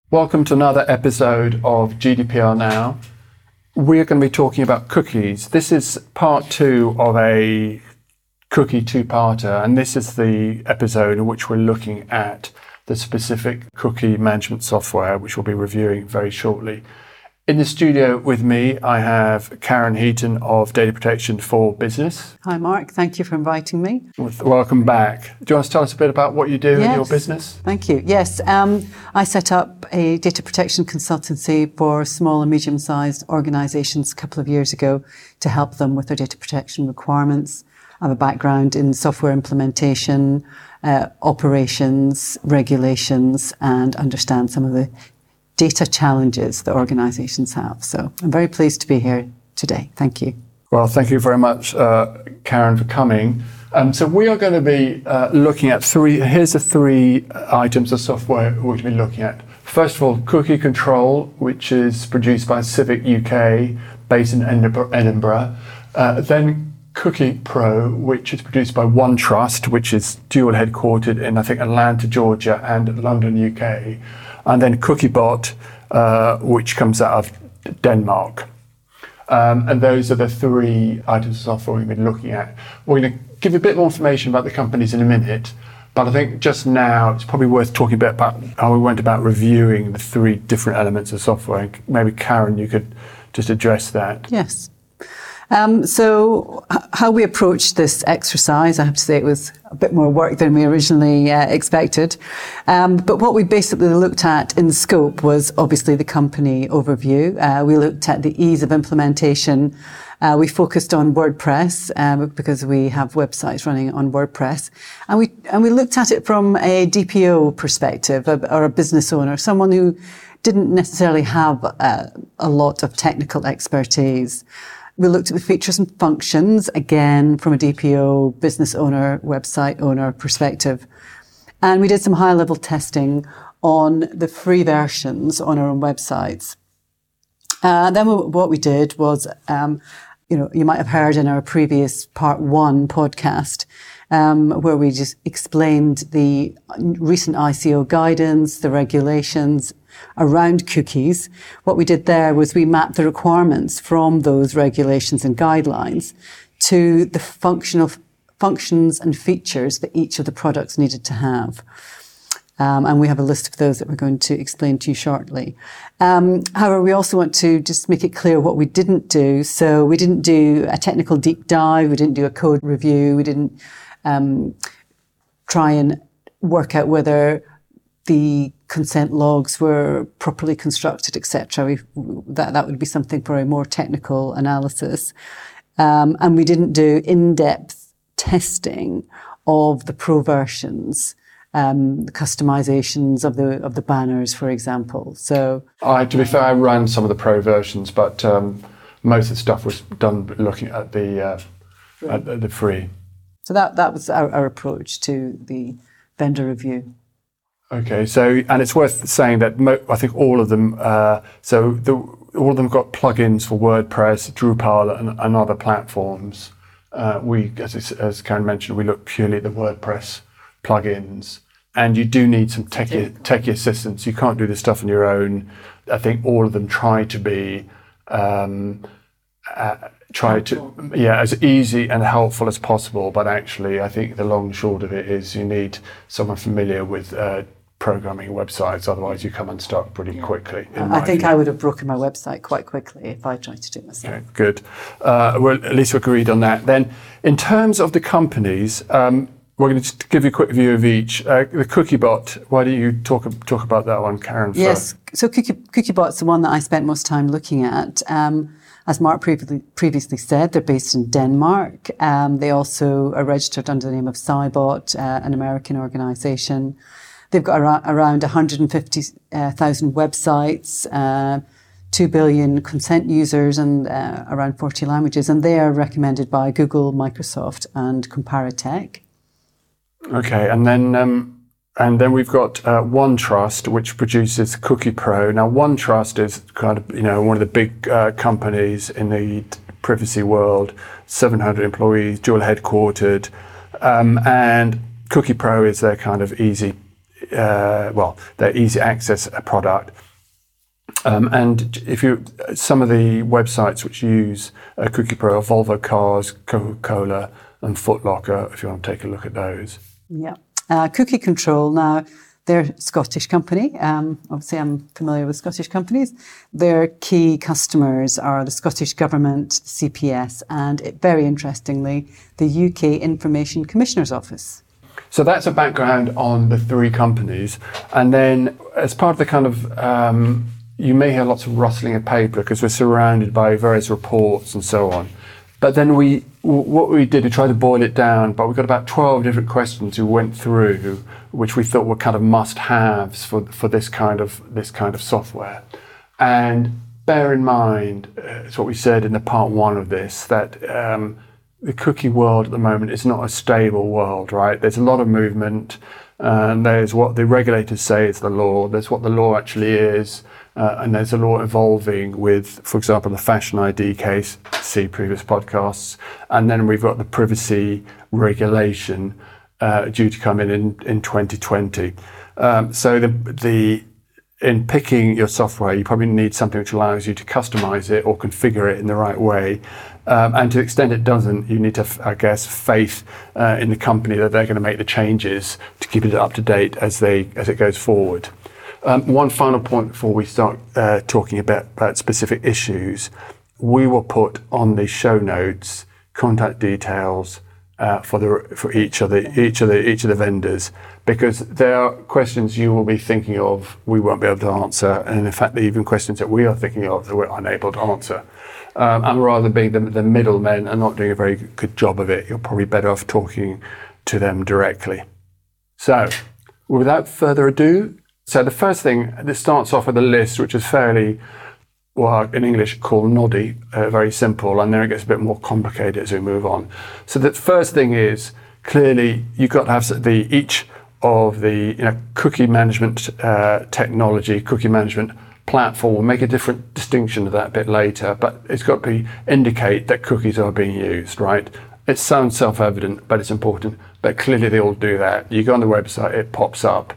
Welcome to another episode of GDPR Now. We're going to be talking about cookies. This is part 2 of a cookie two-parter, and this is the episode in which we're looking at the specific cookie management software, which we'll be reviewing very shortly. In the studio with me, I have Karen Heaton of Data Protection for Business. Hi, Mark. Thank you for inviting me. Welcome back. Do you want to tell us a bit about what you do in your business? Thank you. Yes, I set up a data protection consultancy for small and medium-sized organisations a couple of years ago to help them with their data protection requirements. I have a background in software implementation, operations, regulations, and understand some of the data challenges that organisations have. So I'm very pleased to be here today. Thank you. Well, thank you very much, Karen, for coming. So we are going to be looking at here's the 3 items of software we're going to be looking at. First of all, Cookie Control, which is produced by Civic UK, based in Edinburgh. Then Cookie Pro, which is produced by OneTrust, which is dual headquartered in, I think, Atlanta, Georgia and London, UK. And then CookieBot, which comes out of Denmark. And those are the 3 items of software we've been looking at. We're going to give you a bit more information about the companies in a minute, but I think just now it's probably worth talking a bit about how we went about reviewing the 3 different elements of software. Maybe, Karen, you could just address that. Yes. So how we approached this exercise, I have to say it was a bit more work than we originally expected. But what we basically looked at in scope was obviously the company overview. We looked at the ease of implementation. We focused on WordPress because we have websites running on WordPress. And we looked at it from a DPO perspective or a business owner, someone who didn't necessarily have a lot of technical expertise. We looked at the features and functions, again, from a DPO, business owner, website owner perspective. And we did some high-level testing on the free versions on our own websites. Then what we did was, you might have heard in our previous part 1 podcast, where we just explained the recent ICO guidance, the regulations around cookies. What we did there was we mapped the requirements from those regulations and guidelines to the functions and features that each of the products needed to have. And we have a list of those that we're going to explain to you shortly. However, we also want to just make it clear what we didn't do. So we didn't do a technical deep dive. We didn't do a code review. We didn't try and work out whether the consent logs were properly constructed, etc. That would be something for a more technical analysis. And we didn't do in-depth testing of the pro versions, the customizations of the banners, for example. So, to be fair, I ran some of the pro versions, but most of the stuff was done looking at the free. So that was our approach to the vendor review. Okay, so, and it's worth saying that I think all of them, all of them got plugins for WordPress, Drupal, and other platforms. As Karen mentioned, we looked purely at the WordPress plugins, and you do need some techie assistance. You can't do this stuff on your own. I think all of them try to be as easy and helpful as possible. But actually, I think the long and short of it is you need someone familiar with programming websites, otherwise you come unstuck pretty quickly. I think I would have broken my website quite quickly if I tried to do it myself. Okay, good. Well, at least we agreed on that. Then, in terms of the companies, we're going to just give you a quick view of each. The CookieBot, why don't you talk about that one, Karen? Yes, so CookieBot's the one that I spent most time looking at. As Mark previously said, they're based in Denmark. They also are registered under the name of Cybot, an American organisation. They've got around 150,000 websites, 2 billion consent users, and around 40 languages. And they are recommended by Google, Microsoft, and Comparitech. Okay, and then we've got OneTrust, which produces Cookie Pro. Now, OneTrust is kind of one of the big companies in the privacy world. 700 employees, dual headquartered, and Cookie Pro is their kind of easy their easy access product. And if some of the websites which use Cookie Pro are Volvo Cars, Coca-Cola, and Foot Locker, if you want to take a look at those. Yeah. Cookie Control, now, they're a Scottish company. Obviously, I'm familiar with Scottish companies. Their key customers are the Scottish Government, the CPS, and very interestingly, the UK Information Commissioner's Office. So that's a background on the three companies. And then as part of the kind of, you may hear lots of rustling of paper because we're surrounded by various reports and so on. But then we tried to boil it down, but we've got about 12 different questions we went through, which we thought were kind of must-haves for this kind of software. And bear in mind, it's what we said in the part one of this, that the cookie world at the moment is not a stable world, right? There's a lot of movement, and there's what the regulators say is the law, there's what the law actually is, and there's a law evolving with, for example, the Fashion ID case, see previous podcasts, and then we've got the privacy regulation due to come in 2020. So in picking your software, you probably need something which allows you to customize it or configure it in the right way. And to the extent it doesn't, you need to have, I guess, faith in the company that they're going to make the changes to keep it up to date as it goes forward. One final point before we start talking about specific issues, we will put on the show notes contact details for each of the vendors, because there are questions you will be thinking of we won't be able to answer, and in fact even questions that we are thinking of that we're unable to answer. And rather than being the middlemen and not doing a very good job of it, you're probably better off talking to them directly. So, without further ado, so the first thing, this starts off with a list which is fairly, well, in English called noddy, very simple, and then it gets a bit more complicated as we move on. So the first thing is, clearly you've got to have each of the cookie management technology, cookie management platform will make a different distinction of that a bit later, but it's got to indicate that cookies are being used, right? It sounds self-evident, but it's important, but clearly they all do that. You go on the website, it pops up,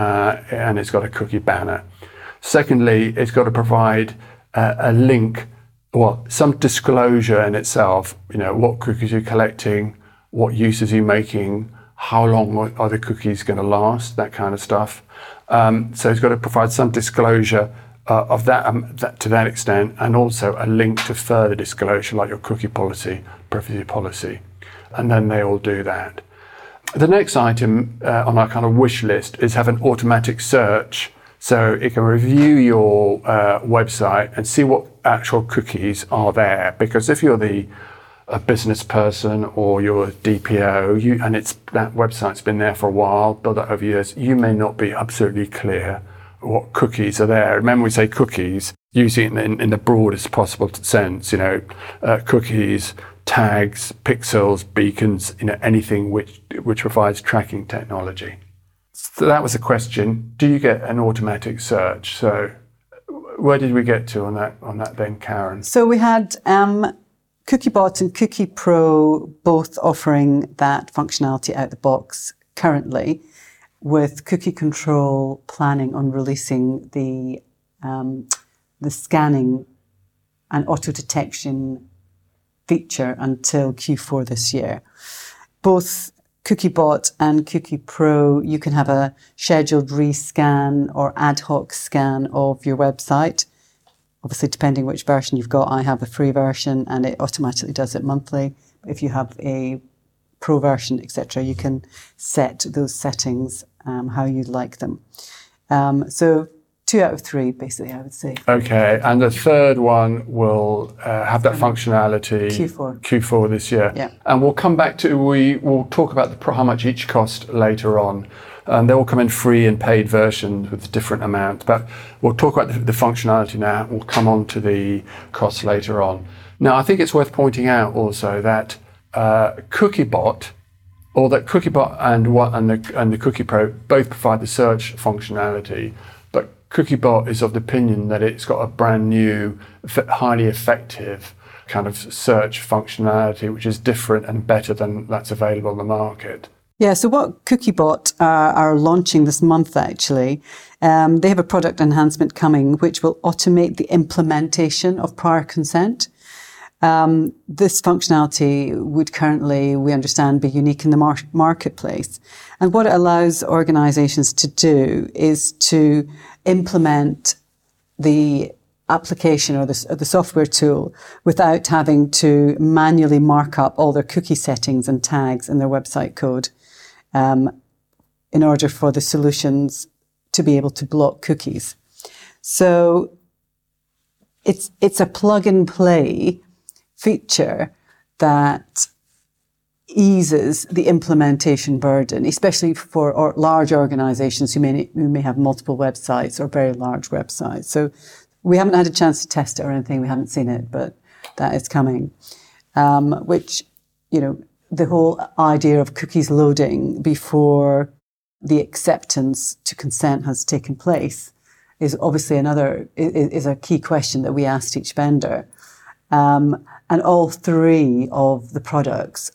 and it's got a cookie banner. Secondly, it's got to provide a link, or some disclosure in itself, what cookies you're collecting, what uses you're making, how long are the cookies going to last, that kind of stuff. So it's got to provide some disclosure of that to that extent, and also a link to further disclosure like your cookie policy, privacy policy, and then they all do that. The next item on our kind of wish list is have an automatic search, so it can review your website and see what actual cookies are there. Because if you're a business person or you're a DPO, and that website's been there for a while, built up over years, you may not be absolutely clear what cookies are there. Remember, we say cookies, using it in the broadest possible sense. Cookies, tags, pixels, beacons, anything which provides tracking technology. So that was the question. Do you get an automatic search? So where did we get to on that then, Karen? So we had CookieBot and Cookie Pro both offering that functionality out the box currently, with Cookie Control planning on releasing the scanning and auto detection feature until Q4 this year. Both CookieBot and Cookie Pro, you can have a scheduled rescan or ad hoc scan of your website. Obviously, depending which version you've got, I have a free version and it automatically does it monthly. If you have a Pro version, etc., you can set those settings how you'd like them. So 2 out of 3, basically, I would say. Okay, and the third one will have that functionality Q4 this year. Yeah. And we'll come back to, we'll talk about how much each cost later on. They all come in free and paid versions with different amounts, but we'll talk about the functionality now. We'll come on to the costs later on. Now, I think it's worth pointing out also that CookieBot, or that CookieBot and the Cookie Pro both provide the search functionality, but CookieBot is of the opinion that it's got a brand new, highly effective kind of search functionality, which is different and better than that's available on the market. Yeah, so what Cookiebot are launching this month, actually, they have a product enhancement coming which will automate the implementation of prior consent. This functionality would currently, we understand, be unique in the marketplace. And what it allows organizations to do is to implement the application or the software tool without having to manually mark up all their cookie settings and tags in their website code in order for the solutions to be able to block cookies. So it's a plug and play feature that eases the implementation burden, especially for large organizations who may have multiple websites or very large websites. So we haven't had a chance to test it or anything. We haven't seen it, but that is coming. Which, the whole idea of cookies loading before the acceptance to consent has taken place is obviously is a key question that we asked each vendor. And all three of the products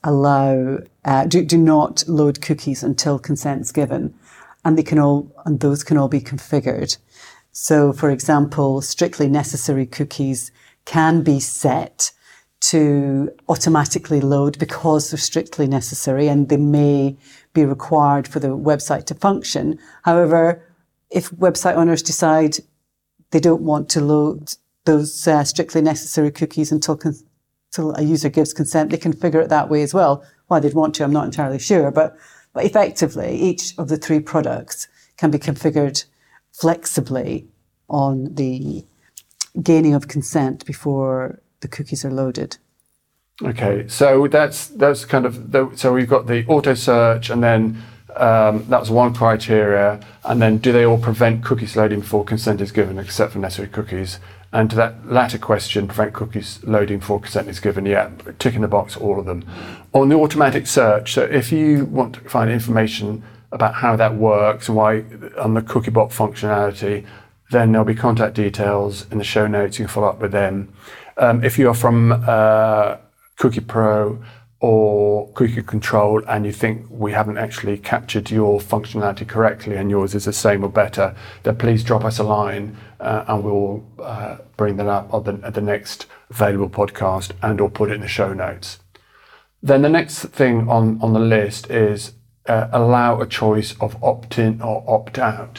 do not load cookies until consent's given, and those can all be configured. So, for example, strictly necessary cookies can be set to automatically load because they're strictly necessary and they may be required for the website to function. However, if website owners decide they don't want to load those strictly necessary cookies until a user gives consent, they configure it that way as well. Why they'd want to, I'm not entirely sure, but effectively, each of the three products can be configured flexibly on the gaining of consent before the cookies are loaded. Okay, so that's kind of so we've got the auto search, and then that's one criteria, and then do they all prevent cookies loading before consent is given, except for necessary cookies? And to that latter question, prevent cookies loading before consent is given, yeah, tick in the box, all of them. On the automatic search, so if you want to find information about how that works and why on the Cookiebot functionality, then there'll be contact details in the show notes. You can follow up with them. If you are from Cookie Pro or Cookie Control and you think we haven't actually captured your functionality correctly and yours is the same or better, then please drop us a line and we'll bring that up at the next available podcast and or put it in the show notes. Then the next thing on the list is allow a choice of opt-in or opt-out.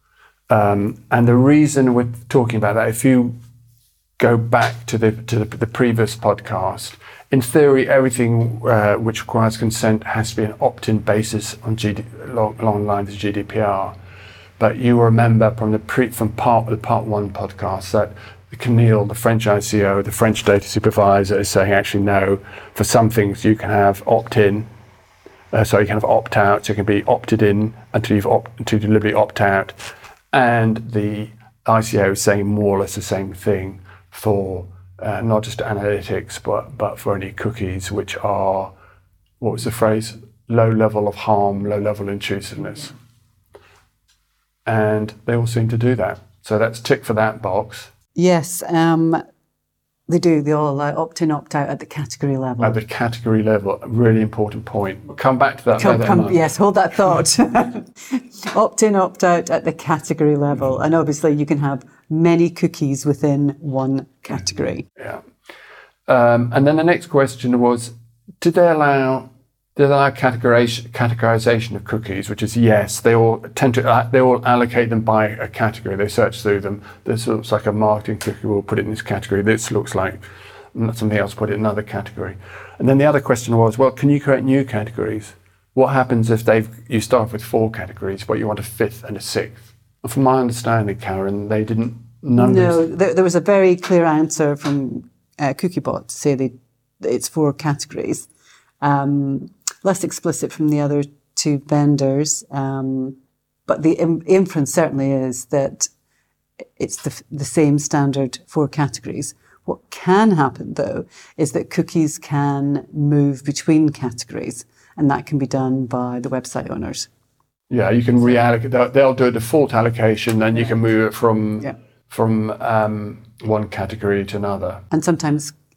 And the reason we're talking about that, if you go back to the previous podcast, in theory, everything which requires consent has to be an opt-in basis on along the lines of GDPR. But you remember from part one podcast that Camille, the French ICO, the French data supervisor, is saying actually no, for some things you can have opt-in, you can have opt-out, so you can be opted in until you deliberately opt out. And the ICO is saying more or less the same thing for not just analytics, but for any cookies which are, what was the phrase? Low level of harm, low level intrusiveness. And they all seem to do that. So that's tick for that box. Yes, they do. They all allow opt-in, opt-out at the category level. At the category level, a really important point. We'll come back to that. Yes, hold that thought. Opt-in, opt-out at the category level. And obviously you can have many cookies within one category. Yeah. And then the next question was, did they allow categorization of cookies, which is yes, they all allocate them by a category. They search through them. This looks like a marketing cookie, we'll put it in this category. This looks like something else, put it in another category. And then the other question was, well, can you create new categories? What happens if you start with 4 categories, but you want a 5th and a 6th? And from my understanding, Karen, they didn't. No, there was a very clear answer from Cookiebot to say it's 4 categories. Less explicit from the other 2 vendors, but the inference certainly is that it's the same standard 4 categories. What can happen, though, is that cookies can move between categories, and that can be done by the website owners. Yeah, you can reallocate. They'll do a default allocation, then you can move it from one category to another. And sometimes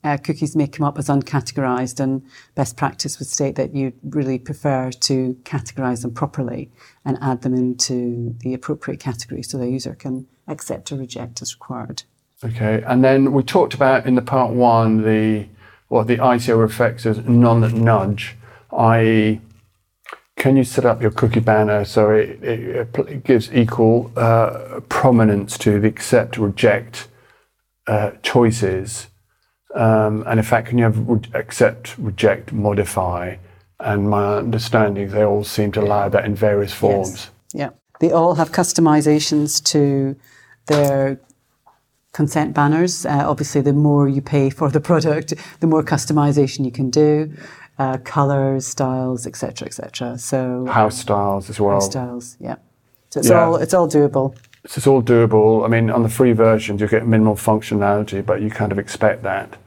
cookies may come up as uncategorized, and best practice would state that you really prefer to categorize them properly and add them into the appropriate category so the user can accept or reject as required. Okay, and then we talked about in the part one what the ICO reflects as non-nudge, i.e., can you set up your cookie banner so it gives equal prominence to the accept, reject choices? And in fact, can you have accept, reject, modify? And my understanding, they all seem to allow that in various forms. Yes. Yeah, they all have customizations to their consent banners. Obviously, the more you pay for the product, the more customization you can do. Colours, styles, etc., etc. So house styles as well. House styles, yeah. So it's all doable. So it's all doable. I mean, on the free versions, you get minimal functionality, but you kind of expect that.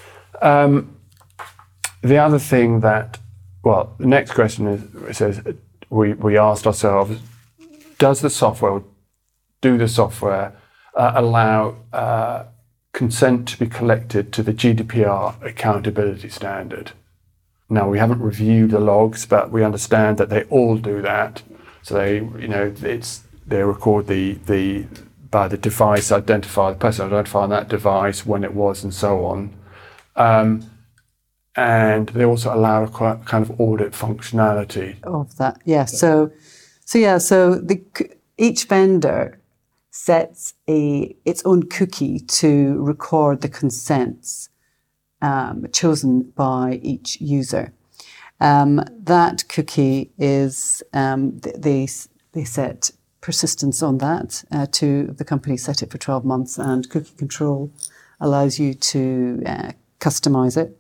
The other thing the next question says, we asked ourselves, do the software allow consent to be collected to the GDPR accountability standard? Now, we haven't reviewed the logs, but we understand that they all do that. So they record by the device identifier, the person identifying that device, when it was, and so on. And they also allow a kind of audit functionality of that. Yeah. So each vendor sets its own cookie to record the consents chosen by each user. That cookie is they set persistence on that to the company set it for 12 months, and cookie control allows you to customize it.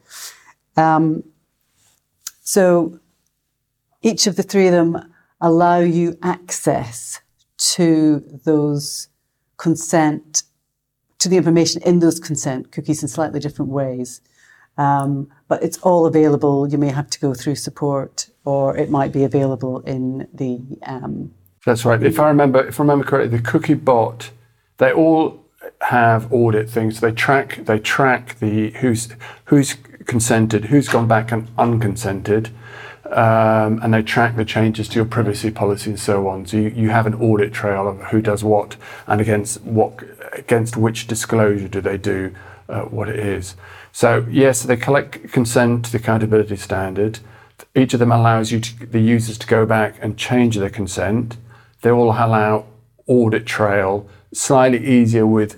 So each of the three of them allow you access to those consent, to the information in those consent cookies in slightly different ways. But it's all available. You may have to go through support, or it might be available in the... That's right. If I remember correctly, the cookie bot, they all have audit things. They track the who's consented, who's gone back and unconsented, and they track the changes to your privacy policy and so on. So you have an audit trail of who does what and against which disclosure do they do what it is. So yes, they collect consent to the accountability standard. Each of them allows the users to go back and change their consent. They all allow audit trail, slightly easier with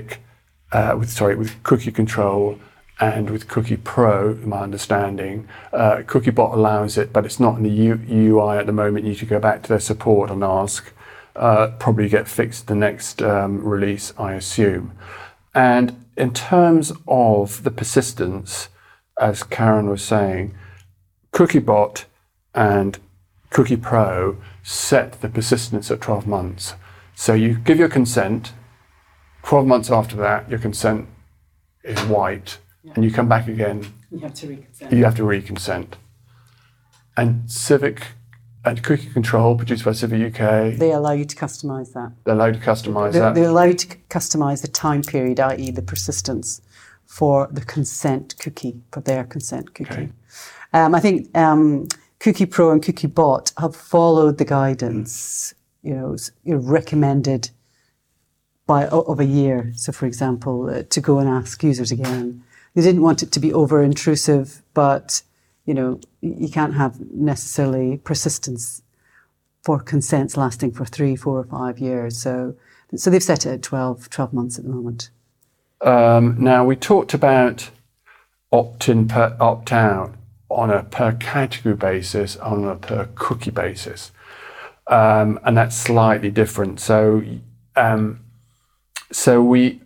with Cookie Control and with Cookie Pro, my understanding. Cookiebot allows it, but it's not in the UI at the moment. You need to go back to their support and ask. Probably get fixed the next release, I assume. And in terms of the persistence, as Karen was saying, Cookiebot and Cookie Pro set the persistence at 12 months. So you give your consent, 12 months after that, your consent is white, and you come back again. You have to reconsent. You have to reconsent. And Civic and Cookie Control, produced by Civic UK. They allow you to customise that. They allow you to customise that. They allow you to customise the time period, i.e. the persistence, for the consent cookie, for their consent cookie. Okay. I think Cookie Pro and Cookie Bot have followed the guidance, recommended of a year. So, for example, to go and ask users again. They didn't want it to be over-intrusive, but, you can't have necessarily persistence for consents lasting for 3, 4, or 5 years. So they've set it at 12 months at the moment. Now, we talked about opt-in, opt-out on a per category basis, on a per cookie basis. And that's slightly different. So we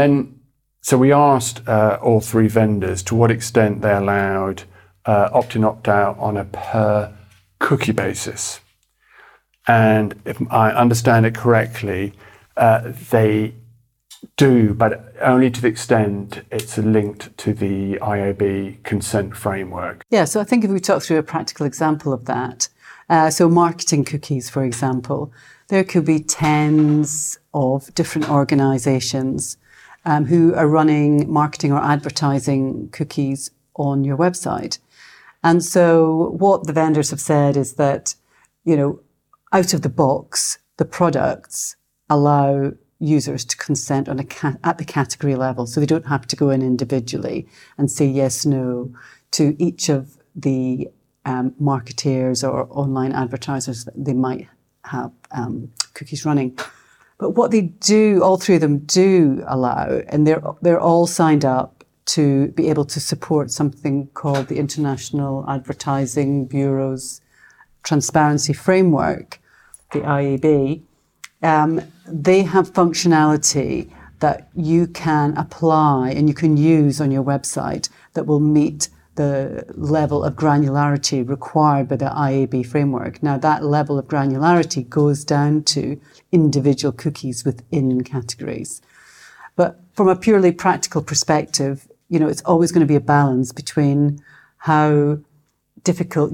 asked all three vendors to what extent they allowed opt-in, opt-out on a per cookie basis. And if I understand it correctly, they do, but only to the extent it's linked to the IAB consent framework. Yeah, so I think if we talk through a practical example of that, so marketing cookies, for example, there could be tens of different organisations who are running marketing or advertising cookies on your website. And so what the vendors have said is that, out of the box, the products allow users to consent at the category level. So they don't have to go in individually and say yes, no to each of the marketeers or online advertisers that they might have cookies running. But what they do, all three of them do allow, and they're all signed up to be able to support something called the International Advertising Bureau's Transparency Framework, the IAB. They have functionality that you can apply and you can use on your website that will meet the level of granularity required by the IAB framework. Now, that level of granularity goes down to individual cookies within categories. But from a purely practical perspective, it's always going to be a balance between how difficult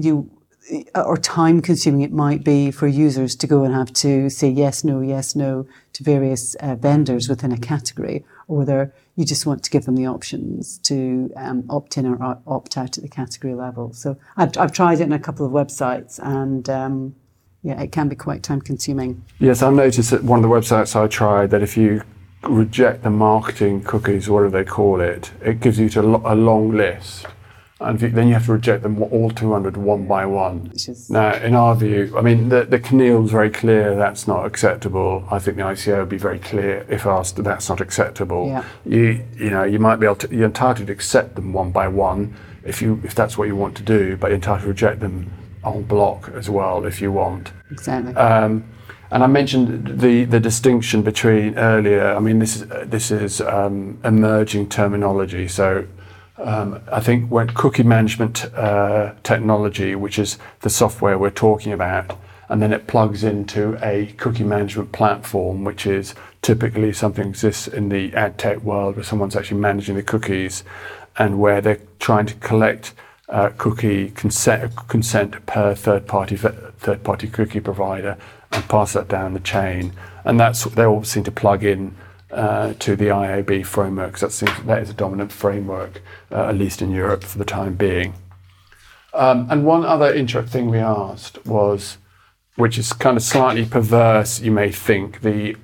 or time consuming it might be for users to go and have to say yes, no to various vendors within a category, or whether you just want to give them the options to opt in or opt out at the category level. So I've tried it on a couple of websites, and it can be quite time consuming. Yes, I've noticed that one of the websites I tried, that if you reject the marketing cookies, whatever they call it, it gives you a long list. And then you have to reject them all 200 one by one. Now, in our view, the CNIL's very clear that's not acceptable. I think the ICO would be very clear if asked that that's not acceptable. Yeah. You might be able to, you're entitled to accept them one by one if that's what you want to do, but you're entitled to reject them en bloc as well if you want. Exactly. And I mentioned the distinction between earlier. This is emerging terminology. So. I think when cookie management technology, which is the software we're talking about, and then it plugs into a cookie management platform, which is typically something that exists in the ad tech world where someone's actually managing the cookies and where they're trying to collect cookie consent per third party cookie provider and pass that down the chain. And they all seem to plug in to the IAB framework, because that is a dominant framework, at least in Europe for the time being. And one other interesting thing we asked was, which is kind of slightly perverse, you may think, the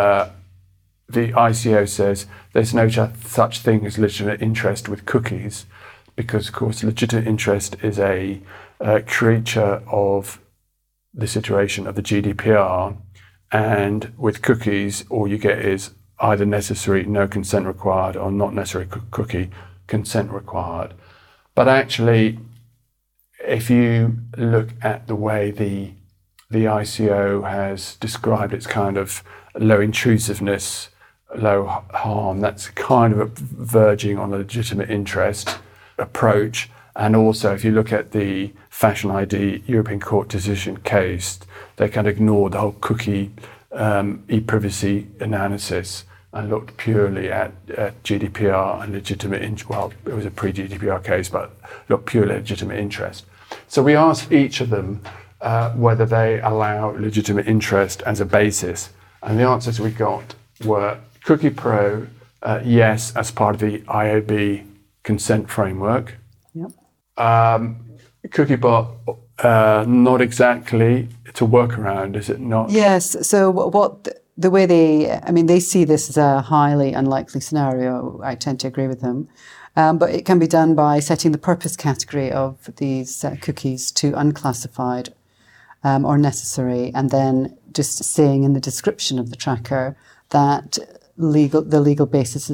ICO says there's no such thing as legitimate interest with cookies, because of course legitimate interest is a creature of the situation of the GDPR, and with cookies all you get is either necessary, no consent required, or not necessary cookie, consent required. But actually, if you look at the way the ICO has described its kind of low intrusiveness, low harm, that's kind of verging on a legitimate interest approach. And also, if you look at the Fashion ID European Court decision case, they kind of ignored the whole cookie e-privacy analysis and looked purely at GDPR and legitimate interest. Well, it was a pre-GDPR case, but looked purely at legitimate interest. So we asked each of them whether they allow legitimate interest as a basis. And the answers we got were Cookie Pro, yes, as part of the IAB consent framework. Yep. Cookiebot, not exactly. It's a workaround, is it not? Yes. So the way they see this as a highly unlikely scenario. I tend to agree with them. But it can be done by setting the purpose category of these cookies to unclassified or necessary, and then just saying in the description of the tracker that the legal basis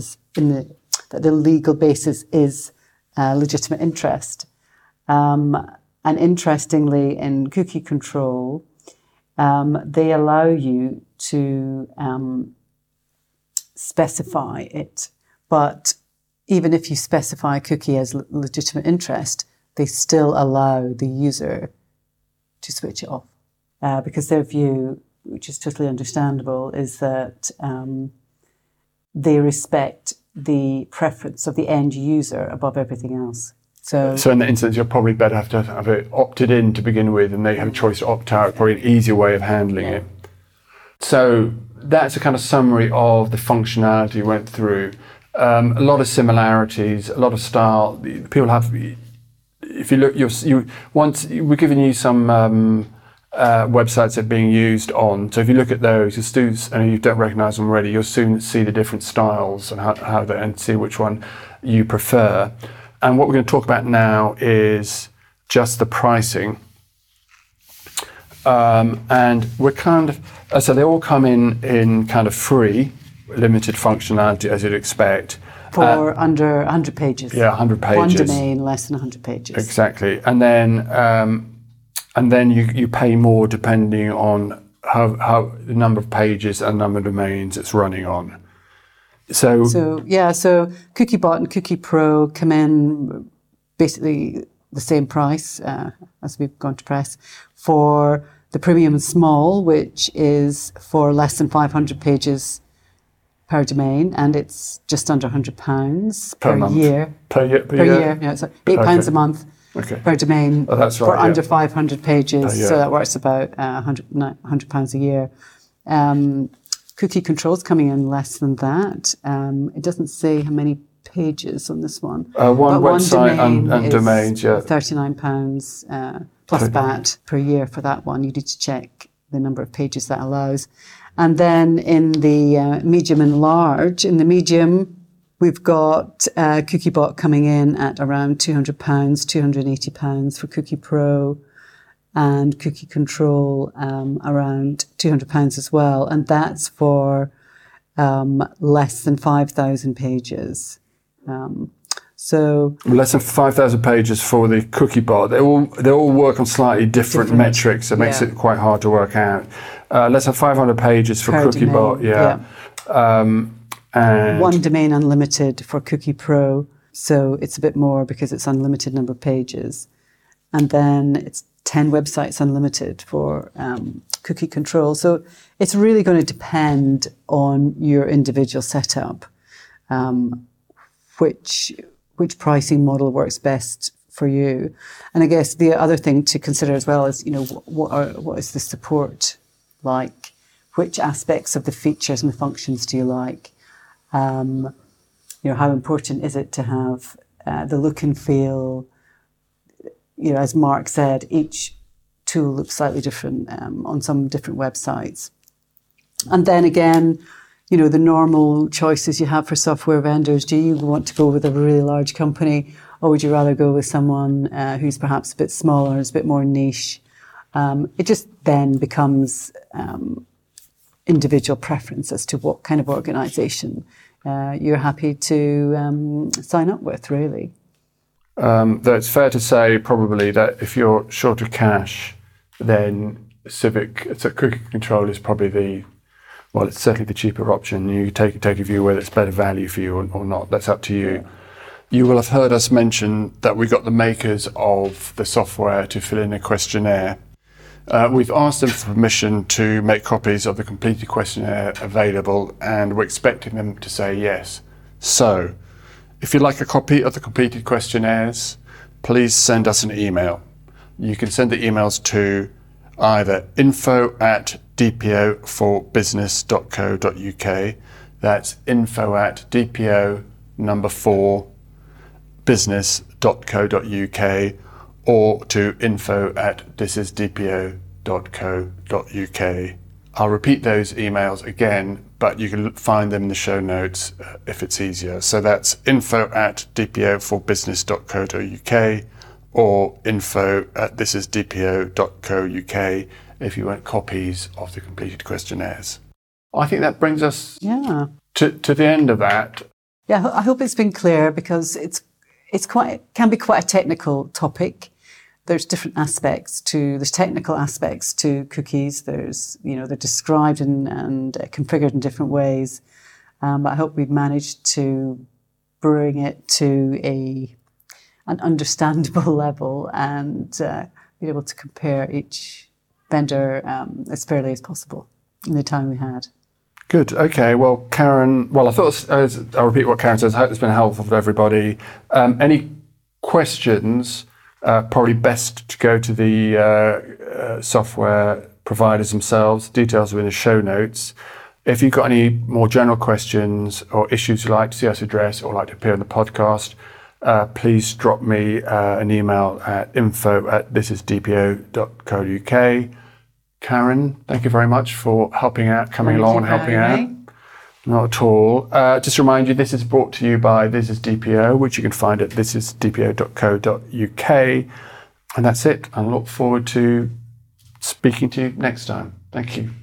is legitimate interest. And interestingly, in cookie control, they allow you to specify it, but even if you specify a cookie as legitimate interest, they still allow the user to switch it off, because their view, which is totally understandable, is that they respect the preference of the end user above everything else. So in that instance, you'll probably better have to have it opted in to begin with, and they have a choice to opt out, probably an easier way of handling it. So that's a kind of summary of the functionality we went through. A lot of similarities, a lot of style. People have. If you look, once we're giving you some websites that are being used on. So if you look at those, and you don't recognise them already, you'll soon see the different styles and how they, and see which one you prefer. And what we're going to talk about now is just the pricing. And we're kind of, so they all come in kind of free, limited functionality as you'd expect. For under 100 pages. Yeah, 100 pages. One domain, less than 100 pages. Exactly. And then you pay more depending on how the number of pages and number of domains it's running on. So Cookiebot and Cookie Pro come in basically the same price as we've gone to press for the Premium Small, which is for less than 500 pages per domain, and it's just under £100 per month. year. Per year? Yeah, so £8 a month per domain for under 500 pages. So that works about £100 a year. Cookie Control's coming in less than that. It doesn't say how many pages on this one. One website and domains, yeah. £39 plus VAT per year for that one. You need to check the number of pages that allows. And then in the medium and large, in the medium, we've got Cookiebot coming in at around £200, £280 for Cookie Pro, and Cookie Control around £200 as well. And that's for less than 5,000 pages. So less than 5,000 pages for the Cookiebot. They all work on slightly different metrics. It makes it quite hard to work out. Less than 500 pages for Cookiebot. And one domain unlimited for Cookie Pro. So it's a bit more because it's unlimited number of pages. And then it's 10 websites unlimited for Cookie Control. So it's really going to depend on your individual setup, which pricing model works best for you. And I guess the other thing to consider as well is, what is the support like? Which aspects of the features and the functions do you like? How important is it to have the look and feel? As Mark said, each tool looks slightly different on some different websites. And then again, the normal choices you have for software vendors. Do you want to go with a really large company, or would you rather go with someone who's perhaps a bit smaller, is a bit more niche? It just then becomes individual preference as to what kind of organisation you're happy to sign up with, really. Though it's fair to say probably that if you're short of cash, then Cookie Control is probably it's certainly the cheaper option. You take a view whether it's better value for you or not. That's up to you. Yeah. You will have heard us mention that we got the makers of the software to fill in a questionnaire. We've asked them for permission to make copies of the completed questionnaire available, and we're expecting them to say yes. So, if you'd like a copy of the completed questionnaires, please send us an email. You can send the emails to either info@dpo4business.co.uk. That's info@dpo4business.co.uk, or to info@thisisdpo.co.uk. I'll repeat those emails again, but you can find them in the show notes if it's easier. So that's info@dpo4business.co.uk or info@thisisdpo.co.uk if you want copies of the completed questionnaires. I think that brings us to the end of that. Yeah, I hope it's been clear, because it can be quite a technical topic. There's different aspects there's technical aspects to cookies. There's, they're described and configured in different ways. But I hope we've managed to bring it to an understandable level and be able to compare each vendor as fairly as possible in the time we had. Good. Okay. Well, Karen, I thought I'll repeat what Karen says. I hope it's been helpful for everybody. Any questions? Probably best to go to the software providers themselves. Details are in the show notes. If you've got any more general questions or issues you'd like to see us address or like to appear on the podcast, please drop me an email at info@thisisdpo.co.uk. Karen, thank you very much for helping out, coming along and helping out. Not at all. Just to remind you, this is brought to you by This Is DPO, which you can find at thisisdpo.co.uk. And that's it. I look forward to speaking to you next time. Thank you.